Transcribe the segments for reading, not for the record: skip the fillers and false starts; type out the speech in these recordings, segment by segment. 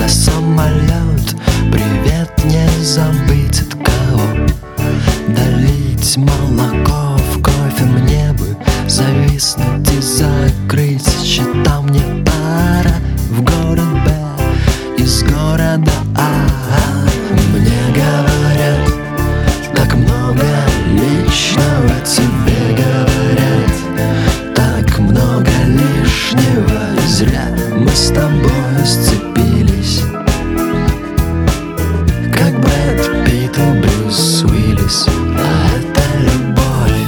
на самолет. Привет, не забыть от кого. Долить молоко в кофе, мне бы зависнуть и закрыть счета. Мне пора в город Б из города А. Мне говорят, так много личного тебе говорят, так много лишнего. Зря мы с тобой сцепились, как Брэд Питт и Брюс Уиллис. А это любовь.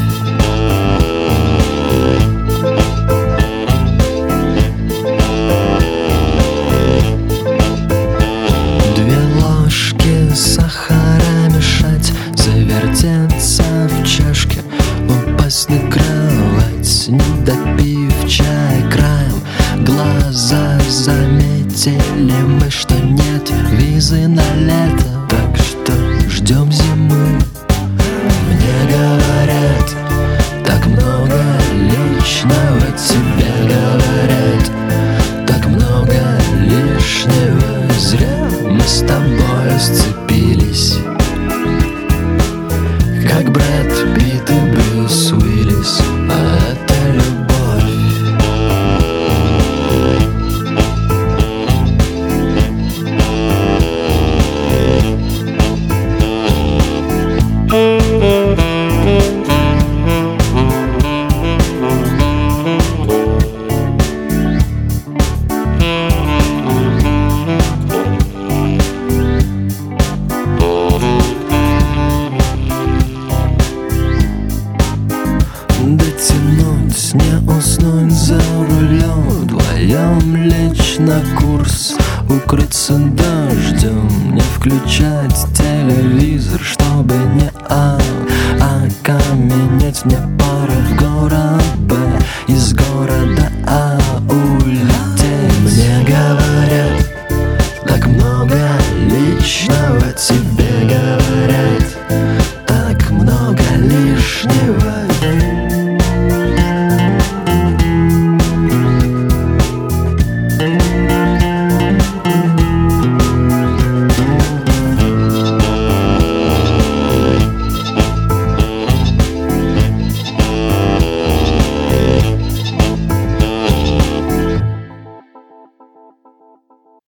Две ложки сахара мешать, завертеться в чашке, упасть на кровать, не допив чай краем глаза. Заметили мы, что нет визы на лето, так что ждем зимы. Мне говорят, так много личного тебе говорят, так много лишнего. Зря мы с тобой сцепились, как Брэд Питт и Брюс Уиллис. А это любовь. Дотянуть, не уснуть за рулем, вдвоем лечь на курс, укрыться дождем, не включать телевизор, чтобы не окаменеть. Мне пора в город Б из города А.